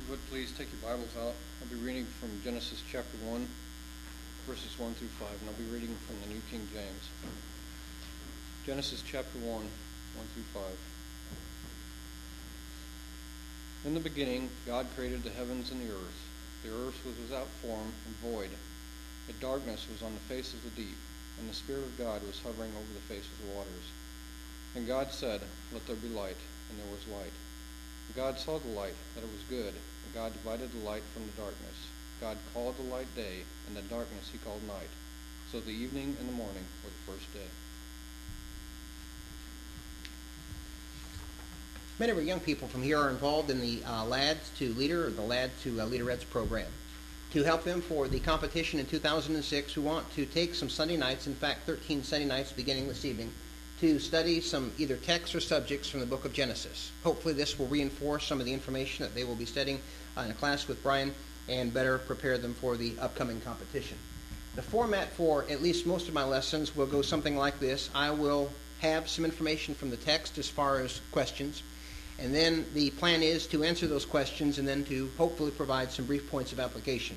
you would please take your Bibles out. I'll be reading from Genesis chapter 1, verses 1 through 5, and I'll be reading from the New King James. Genesis chapter 1, 1 through 5. In the beginning, God created the heavens and the earth. The earth was without form and void. A darkness was on the face of the deep, and the Spirit of God was hovering over the face of the waters. And God said, "Let there be light," and there was light. And God saw the light, that it was good, and God divided the light from the darkness. God called the light day, and the darkness he called night. So the evening and the morning were the first day. Many of our young people from here are involved in the Lads to Leader, or the Lad to Leaderettes program. To help them for the competition in 2006, we want to take some Sunday nights, in fact 13 Sunday nights beginning this evening, to study some either texts or subjects from the book of Genesis. Hopefully this will reinforce some of the information that they will be studying in a class with Brian and better prepare them for the upcoming competition. The format for at least most of my lessons will go something like this. I will have some information from the text as far as questions, and then the plan is to answer those questions and then to hopefully provide some brief points of application.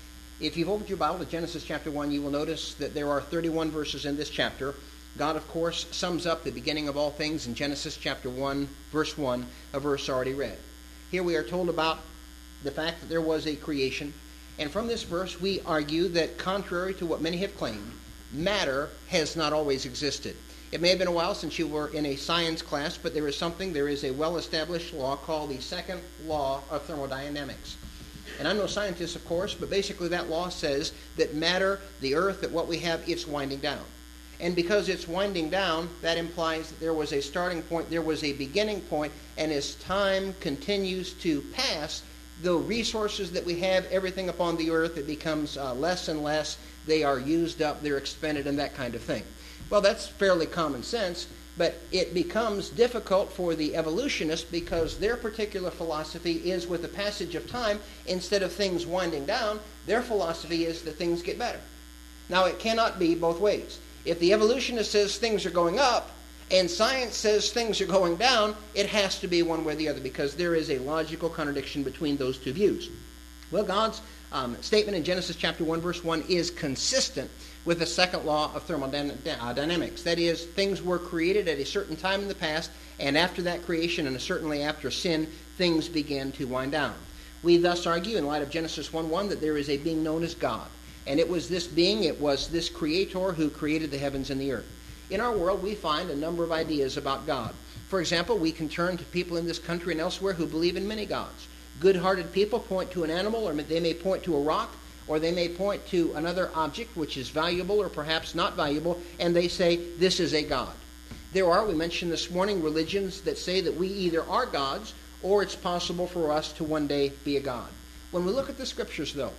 If you've opened your Bible to Genesis chapter 1, you will notice that there are 31 verses in this chapter. God, of course, sums up the beginning of all things in Genesis chapter 1, verse 1, a verse already read. Here we are told about the fact that there was a creation, and from this verse we argue that contrary to what many have claimed, matter has not always existed. It may have been a while since you were in a science class, but there is a well-established law called the second law of thermodynamics. And I'm no scientist, of course, but basically that law says that matter, the earth, that what we have, it's winding down. And because it's winding down, that implies that there was a starting point, there was a beginning point, and as time continues to pass, the resources that we have, everything upon the earth, it becomes less and less. They are used up, they're expended, and that kind of thing. Well, that's fairly common sense, but it becomes difficult for the evolutionists because their particular philosophy is with the passage of time, instead of things winding down, their philosophy is that things get better. Now, it cannot be both ways. If the evolutionist says things are going up and science says things are going down, it has to be one way or the other because there is a logical contradiction between those two views. Well, God's statement in Genesis chapter 1, verse 1 is consistent with the second law of thermodynamics. That is, things were created at a certain time in the past, and after that creation, and certainly after sin, things began to wind down. We thus argue, in light of Genesis 1:1, that there is a being known as God. And it was this being, it was this creator who created the heavens and the earth. In our world, we find a number of ideas about God. For example, we can turn to people in this country and elsewhere who believe in many gods. Good-hearted people point to an animal, or they may point to a rock, or they may point to another object which is valuable or perhaps not valuable, and they say, this is a god. There are, we mentioned this morning, religions that say that we either are gods or it's possible for us to one day be a god. When we look at the scriptures, though,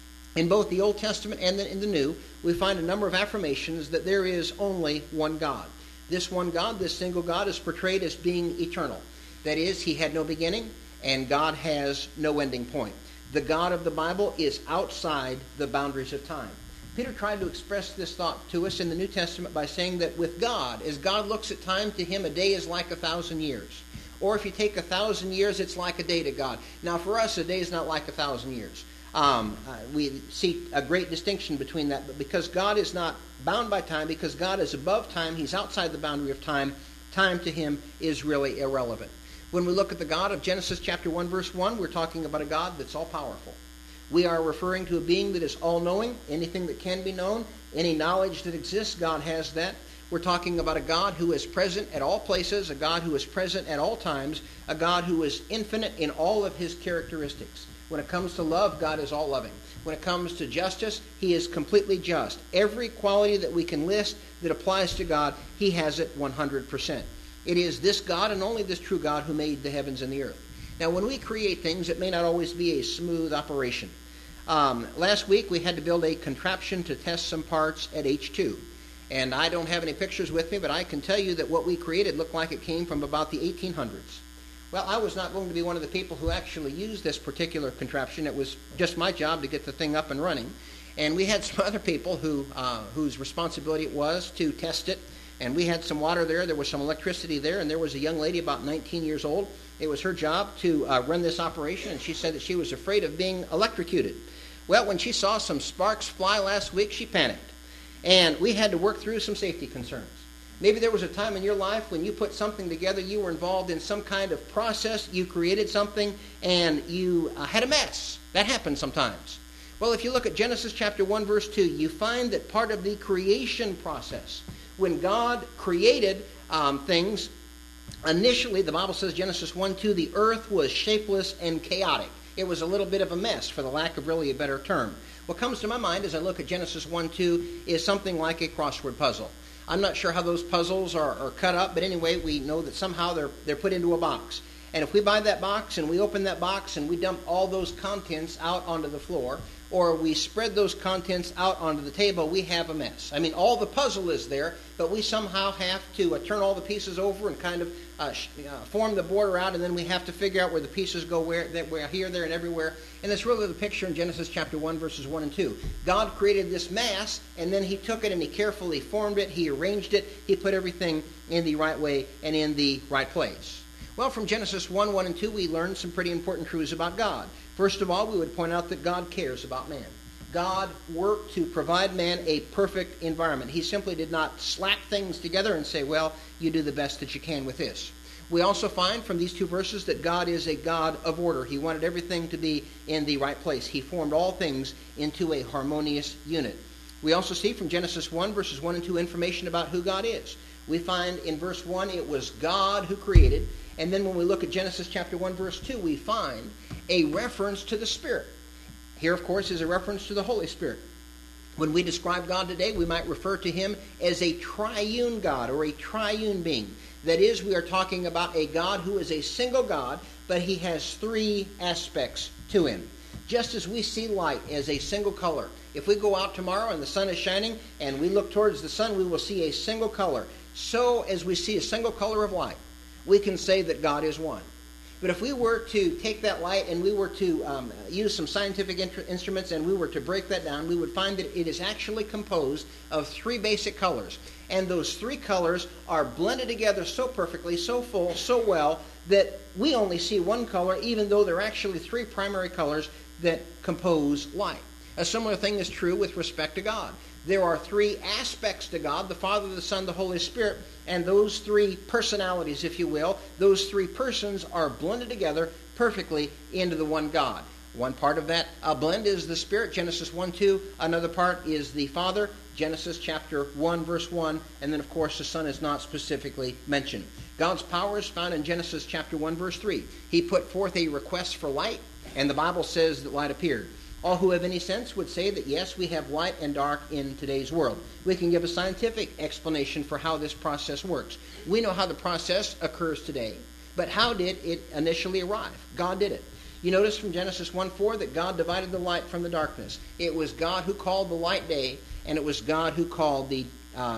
in both the Old Testament and in the New, we find a number of affirmations that there is only one God. This one God, this single God, is portrayed as being eternal. That is, he had no beginning, and God has no ending point. The God of the Bible is outside the boundaries of time. Peter tried to express this thought to us in the New Testament by saying that with God, as God looks at time, to him a day is like 1,000 years. Or if you take 1,000 years, it's like a day to God. Now for us, a day is not like 1,000 years. We see a great distinction between that, but because God is not bound by time, because God is above time, he's outside the boundary of time, time to him is really irrelevant. When we look at the God of Genesis chapter 1, verse 1, we're talking about a God that's all-powerful. We are referring to a being that is all-knowing, anything that can be known, any knowledge that exists, God has that. We're talking about a God who is present at all places, a God who is present at all times, a God who is infinite in all of his characteristics. When it comes to love, God is all-loving. When it comes to justice, he is completely just. Every quality that we can list that applies to God, he has it 100%. It is this God and only this true God who made the heavens and the earth. Now, when we create things, it may not always be a smooth operation. Last week, we had to build a contraption to test some parts at H2. And I don't have any pictures with me, but I can tell you that what we created looked like it came from about the 1800s. Well, I was not going to be one of the people who actually used this particular contraption. It was just my job to get the thing up and running. And we had some other people whose responsibility it was to test it, And we had some water there. There was some electricity there. And there was a young lady about 19 years old. It was her job to run this operation. And she said that she was afraid of being electrocuted. Well, when she saw some sparks fly last week, she panicked. And we had to work through some safety concerns. Maybe there was a time in your life when you put something together, you were involved in some kind of process, you created something, and you had a mess. That happens sometimes. Well, if you look at Genesis chapter 1, verse 2, you find that part of the creation process, when God created things, initially, the Bible says, Genesis 1:2, the earth was shapeless and chaotic. It was a little bit of a mess, for the lack of really a better term. What comes to my mind as I look at Genesis 1:2 is something like a crossword puzzle. I'm not sure how those puzzles are cut up, but anyway, we know that somehow they're put into a box. And if we buy that box and we open that box and we dump all those contents out onto the floor, or we spread those contents out onto the table, we have a mess. I mean, all the puzzle is there, but we somehow have to turn all the pieces over and kind of form the border out, and then we have to figure out where the pieces go, where here, there, and everywhere. And that's really the picture in Genesis chapter 1, verses 1 and 2. God created this mass, and then he took it and he carefully formed it, he arranged it, he put everything in the right way and in the right place. Well, from Genesis 1, 1 and 2, we learned some pretty important truths about God. First of all, we would point out that God cares about man. God worked to provide man a perfect environment. He simply did not slap things together and say, well, you do the best that you can with this. We also find from these two verses that God is a God of order. He wanted everything to be in the right place. He formed all things into a harmonious unit. We also see from Genesis 1, verses 1 and 2, information about who God is. We find in verse 1, it was God who created. And then when we look at Genesis chapter 1, verse 2, we find a reference to the Spirit. Here, of course, is a reference to the Holy Spirit. When we describe God today, we might refer to him as a triune God or a triune being. That is, we are talking about a God who is a single God, but he has three aspects to him. Just as we see light as a single color, if we go out tomorrow and the sun is shining and we look towards the sun, we will see a single color. So as we see a single color of light, we can say that God is one. But if we were to take that light and we were to use some scientific instruments and we were to break that down, we would find that it is actually composed of three basic colors. And those three colors are blended together so perfectly, so full, so well, that we only see one color, even though there are actually three primary colors that compose light. A similar thing is true with respect to God. There are three aspects to God, the Father, the Son, the Holy Spirit, and those three personalities, if you will, those three persons are blended together perfectly into the one God. One part of that blend is the Spirit, Genesis 1:2. Another part is the Father, Genesis chapter 1, verse 1. And then, of course, the Son is not specifically mentioned. God's power is found in Genesis chapter 1, verse 3. He put forth a request for light, and the Bible says that light appeared. All who have any sense would say that, yes, we have light and dark in today's world. We can give a scientific explanation for how this process works. We know how the process occurs today. But how did it initially arrive? God did it. You notice from Genesis 1:4 that God divided the light from the darkness. It was God who called the light day, and it was God who called the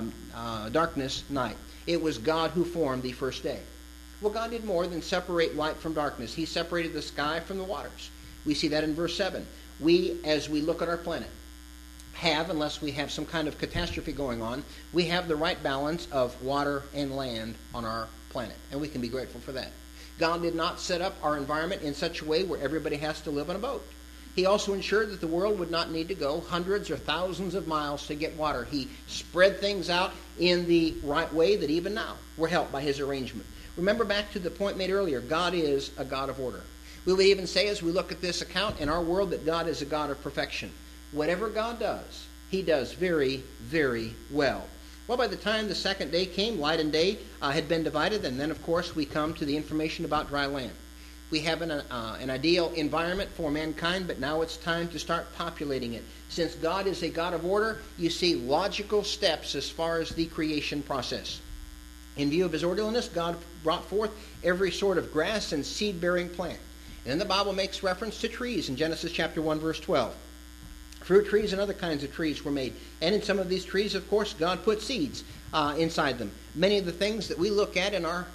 darkness night. It was God who formed the first day. Well, God did more than separate light from darkness. He separated the sky from the waters. We see that in verse 7. We, as we look at our planet, have, unless we have some kind of catastrophe going on, we have the right balance of water and land on our planet. And we can be grateful for that. God did not set up our environment in such a way where everybody has to live on a boat. He also ensured that the world would not need to go hundreds or thousands of miles to get water. He spread things out in the right way that even now we're helped by his arrangement. Remember back to the point made earlier, God is a God of order. We would even say as we look at this account in our world that God is a God of perfection. Whatever God does, he does very, very well. Well, by the time the second day came, light and day had been divided, and then, of course, we come to the information about dry land. We have an ideal environment for mankind, but now it's time to start populating it. Since God is a God of order, you see logical steps as far as the creation process. In view of his orderliness, God brought forth every sort of grass and seed-bearing plant. And then the Bible makes reference to trees in Genesis chapter 1, verse 12. Fruit trees and other kinds of trees were made. And in some of these trees, of course, God put seeds inside them. Many of the things that we look at in our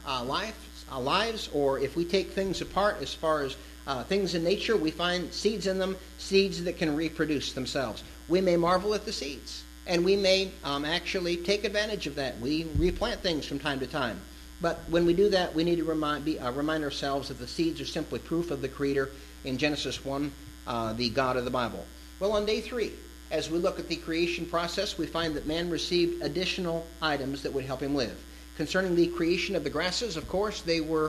lives, or if we take things apart as far as things in nature, we find seeds in them, seeds that can reproduce themselves. We may marvel at the seeds. And we may actually take advantage of that. We replant things from time to time. But when we do that, we need to remind ourselves that the seeds are simply proof of the Creator in Genesis 1, the God of the Bible. Well, on day 3, as we look at the creation process, we find that man received additional items that would help him live. Concerning the creation of the grasses, of course, they were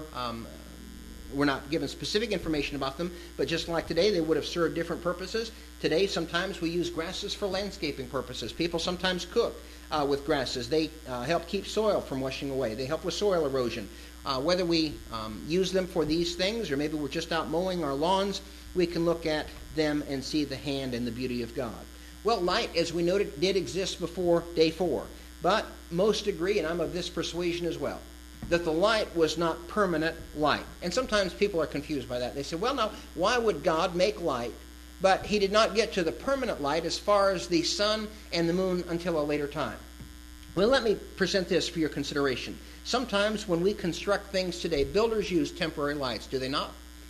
we're not given specific information about them, but just like today, they would have served different purposes. Today, sometimes we use grasses for landscaping purposes. People sometimes cook with grasses. They help keep soil from washing away. They help with soil erosion. Whether we use them for these things, or maybe we're just out mowing our lawns, we can look at them and see the hand and the beauty of God. Well, light, as we noted, did exist before day 4. But most agree, and I'm of this persuasion as well, that the light was not permanent light. And sometimes people are confused by that. They say, well, now, why would God make light, but he did not get to the permanent light as far as the sun and the moon until a later time? Well, let me present this for your consideration. Sometimes when we construct things today, builders use temporary lights, do they not?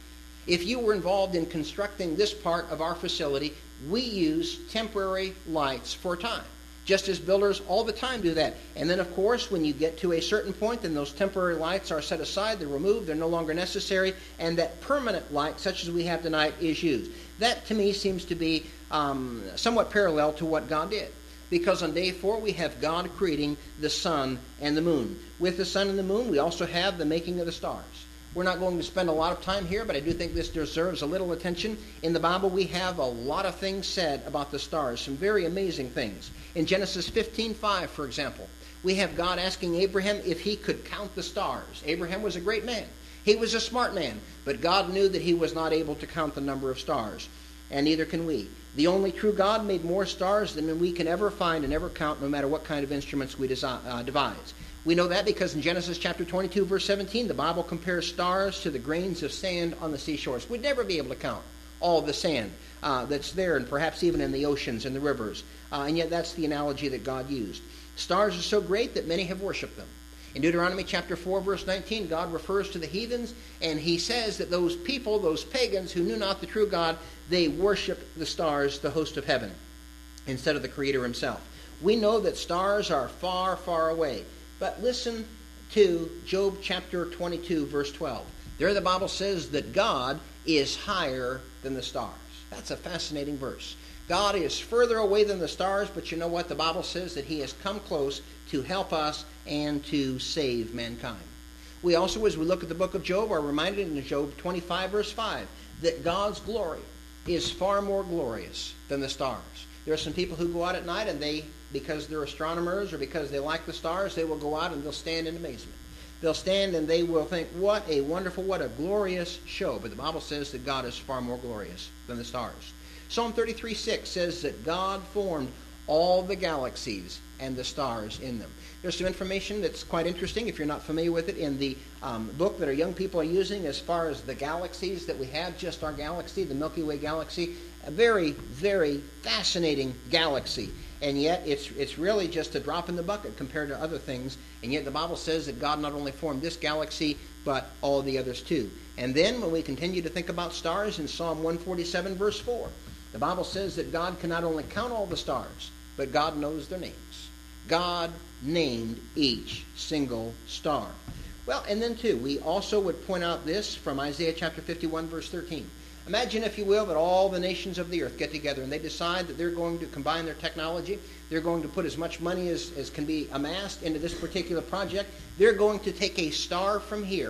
If you were involved in constructing this part of our facility, we use temporary lights for a time. Just as builders all the time do that. And then, of course, when you get to a certain point, then those temporary lights are set aside, they're removed, they're no longer necessary, and that permanent light, such as we have tonight, is used. That, to me, seems to be somewhat parallel to what God did. Because on day 4, we have God creating the sun and the moon. With the sun and the moon, we also have the making of the stars. We're not going to spend a lot of time here, but I do think this deserves a little attention. In the Bible, we have a lot of things said about the stars, some very amazing things. In Genesis 15:5, for example, we have God asking Abraham if he could count the stars. Abraham was a great man. He was a smart man, but God knew that he was not able to count the number of stars, and neither can we. The only true God made more stars than we can ever find and ever count, no matter what kind of instruments we devise. We know that because in Genesis chapter 22, verse 17, the Bible compares stars to the grains of sand on the seashores. We'd never be able to count all the sand that's there, and perhaps even in the oceans and the rivers. And yet that's the analogy that God used. Stars are so great that many have worshipped them. In Deuteronomy chapter 4, verse 19, God refers to the heathens, and he says that those people, those pagans who knew not the true God, they worshiped the stars, the host of heaven, instead of the Creator himself. We know that stars are far, far away. But listen to Job chapter 22, verse 12. There the Bible says that God is higher than the stars. That's a fascinating verse. God is further away than the stars, but you know what? The Bible says that he has come close to help us and to save mankind. We also, as we look at the book of Job, are reminded in Job 25, verse 5, that God's glory is far more glorious than the stars. There are some people who go out at night and they, because they're astronomers or because they like the stars, they will go out and they'll stand in amazement. They'll stand and they will think, what a wonderful, what a glorious show. But the Bible says that God is far more glorious than the stars. Psalm 33:6 says that God formed all the galaxies and the stars in them. There's some information that's quite interesting, if you're not familiar with it, in the book that our young people are using as far as the galaxies that we have, just our galaxy, the Milky Way galaxy. A very, very fascinating galaxy. And yet it's really just a drop in the bucket compared to other things. And yet the Bible says that God not only formed this galaxy, but all the others too. And then when we continue to think about stars in Psalm 147, verse 4, the Bible says that God can not only count all the stars, but God knows their names. God named each single star. Well, and then too, we also would point out this from Isaiah chapter 51, verse 13. Imagine, if you will, that all the nations of the earth get together and they decide that they're going to combine their technology. They're going to put as much money as can be amassed into this particular project. They're going to take a star from here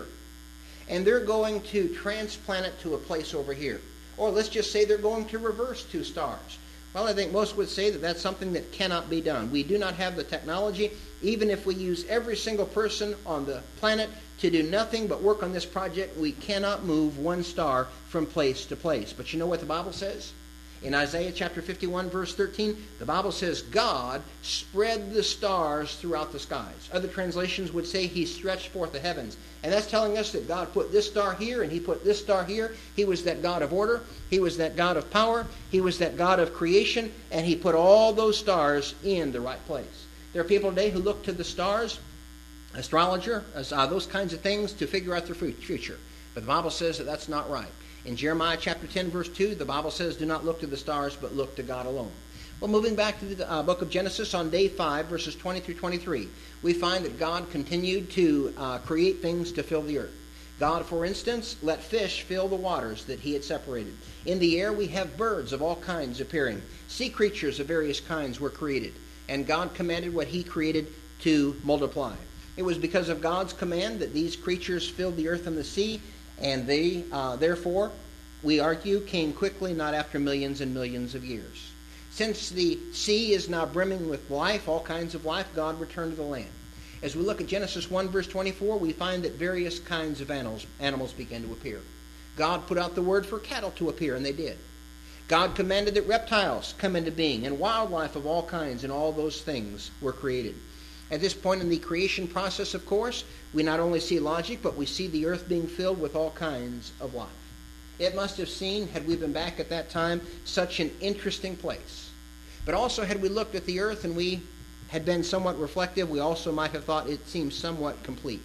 and they're going to transplant it to a place over here. Or let's just say they're going to reverse 2 stars. Well, I think most would say that that's something that cannot be done. We do not have the technology. Even if we use every single person on the planet to do nothing but work on this project, we cannot move one star from place to place. But you know what the Bible says? In Isaiah chapter 51, verse 13, the Bible says God spread the stars throughout the skies. Other translations would say he stretched forth the heavens. And that's telling us that God put this star here and he put this star here. He was that God of order. He was that God of power. He was that God of creation. And he put all those stars in the right place. There are people today who look to the stars, astrologer, those kinds of things to figure out their future. But the Bible says that that's not right. In Jeremiah chapter 10, verse 2, the Bible says, do not look to the stars, but look to God alone. Well, moving back to the book of Genesis on day 5, verses 20 through 23, we find that God continued to create things to fill the earth. God, for instance, let fish fill the waters that he had separated. In the air we have birds of all kinds appearing. Sea creatures of various kinds were created. And God commanded what he created to multiply. It was because of God's command that these creatures filled the earth and the sea, and they, therefore, we argue, came quickly, not after millions and millions of years. Since the sea is now brimming with life, all kinds of life, God returned to the land. As we look at Genesis 1, verse 24, we find that various kinds of animals began to appear. God put out the word for cattle to appear, and they did. God commanded that reptiles come into being, and wildlife of all kinds, and all those things were created. At this point in the creation process, of course, we not only see logic, but we see the earth being filled with all kinds of life. It must have seemed, had we been back at that time, such an interesting place. But also, had we looked at the earth and we had been somewhat reflective, we also might have thought it seemed somewhat complete.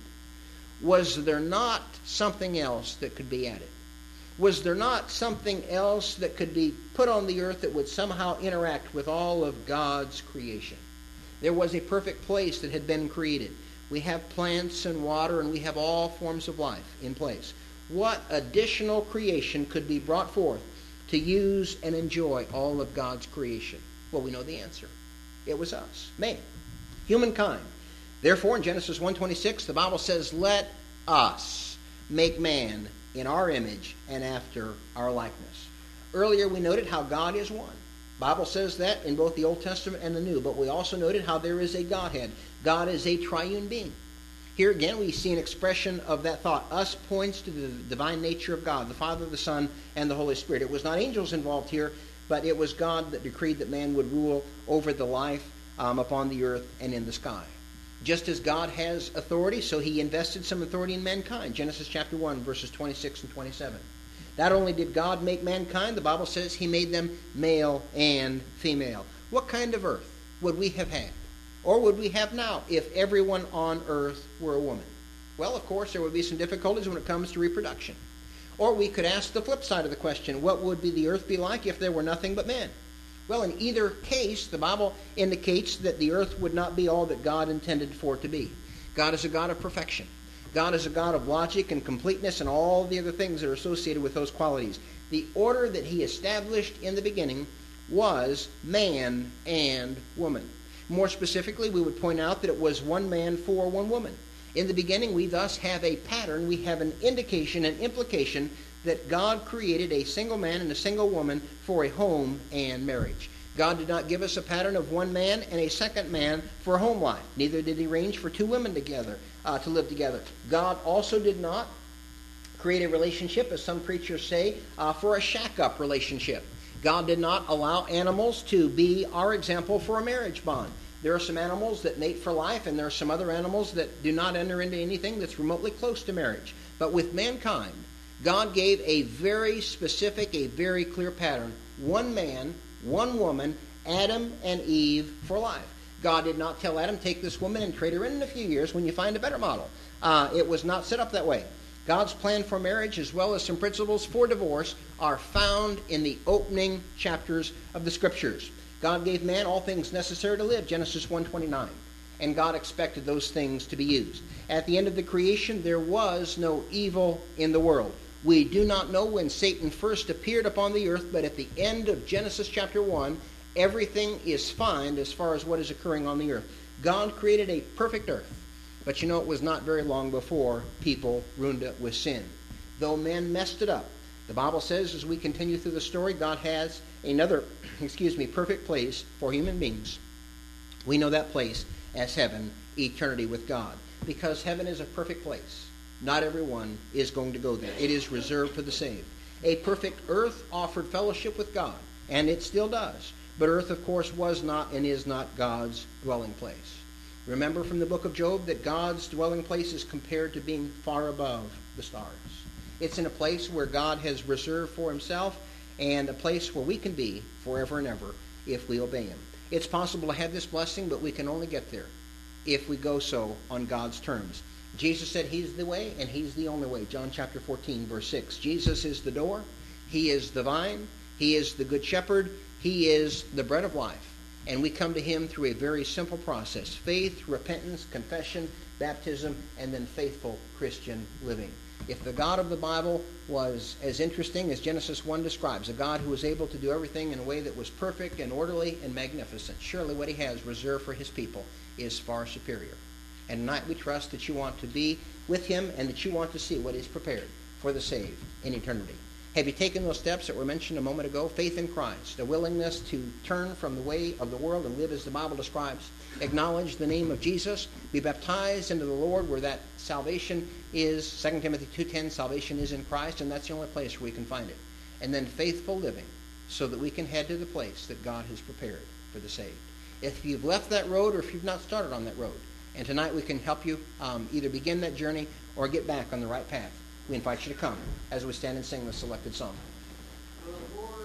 Was there not something else that could be added? Was there not something else that could be put on the earth that would somehow interact with all of God's creation? There was a perfect place that had been created. We have plants and water, and we have all forms of life in place. What additional creation could be brought forth to use and enjoy all of God's creation? Well, we know the answer. It was us, man, humankind. Therefore, in Genesis 1:26, the Bible says, "Let us make man in our image and after our likeness." Earlier we noted how God is one. The Bible says that in both the Old Testament and the New, but we also noted how there is a Godhead. God is a triune being. Here again we see an expression of that thought. Us points to the divine nature of God, the Father, the Son, and the Holy Spirit. It was not angels involved here, but it was God that decreed that man would rule over the life upon the earth and in the sky. Just as God has authority, so he invested some authority in mankind. Genesis chapter 1, verses 26 and 27. Not only did God make mankind, the Bible says he made them male and female. What kind of earth would we have had, or would we have now, if everyone on earth were a woman? Well, of course, there would be some difficulties when it comes to reproduction. Or we could ask the flip side of the question, what would the earth be like if there were nothing but men? Well, in either case, the Bible indicates that the earth would not be all that God intended for it to be. God is a God of perfection. God is a God of logic and completeness and all the other things that are associated with those qualities. The order that he established in the beginning was man and woman. More specifically, we would point out that it was one man for one woman. In the beginning, we thus have a pattern, we have an indication, an implication that God created a single man and a single woman for a home and marriage. God did not give us a pattern of one man and a second man for home life. Neither did he arrange for two women together to live together. God also did not create a relationship, as some preachers say, for a shack-up relationship. God did not allow animals to be our example for a marriage bond. There are some animals that mate for life, and there are some other animals that do not enter into anything that's remotely close to marriage. But with mankind, God gave a very specific, a very clear pattern. One man, one woman, Adam and Eve for life. God did not tell Adam, take this woman and trade her in a few years when you find a better model. It was not set up that way. God's plan for marriage, as well as some principles for divorce, are found in the opening chapters of the Scriptures. God gave man all things necessary to live, Genesis 1:29. And God expected those things to be used. At the end of the creation, there was no evil in the world. We do not know when Satan first appeared upon the earth, but at the end of Genesis chapter 1, everything is fine as far as what is occurring on the earth. God created a perfect earth. But you know, it was not very long before people ruined it with sin. Though men messed it up, the Bible says as we continue through the story, God has another, perfect place for human beings. We know that place as heaven, eternity with God. Because heaven is a perfect place. Not everyone is going to go there. It is reserved for the saved. A perfect earth offered fellowship with God, and it still does. But earth, of course, was not and is not God's dwelling place. Remember from the book of Job that God's dwelling place is compared to being far above the stars. It's in a place where God has reserved for himself, and a place where we can be forever and ever if we obey him. It's possible to have this blessing, but we can only get there if we go so on God's terms. Jesus said he's the way and he's the only way. John chapter 14, verse 6. Jesus is the door. He is the vine. He is the good shepherd. He is the bread of life, and we come to him through a very simple process: faith, repentance, confession, baptism, and then faithful Christian living. If the God of the Bible was as interesting as Genesis 1 describes, a God who was able to do everything in a way that was perfect and orderly and magnificent, surely what he has reserved for his people is far superior. And tonight we trust that you want to be with him and that you want to see what he's prepared for the saved in eternity. Have you taken those steps that were mentioned a moment ago? Faith in Christ, a willingness to turn from the way of the world and live as the Bible describes. Acknowledge the name of Jesus. Be baptized into the Lord, where that salvation is. 2 Timothy 2:10, salvation is in Christ, and that's the only place where we can find it. And then faithful living, so that we can head to the place that God has prepared for the saved. If you've left that road, or if you've not started on that road, and tonight we can help you either begin that journey or get back on the right path, we invite you to come as we stand and sing the selected song. The Lord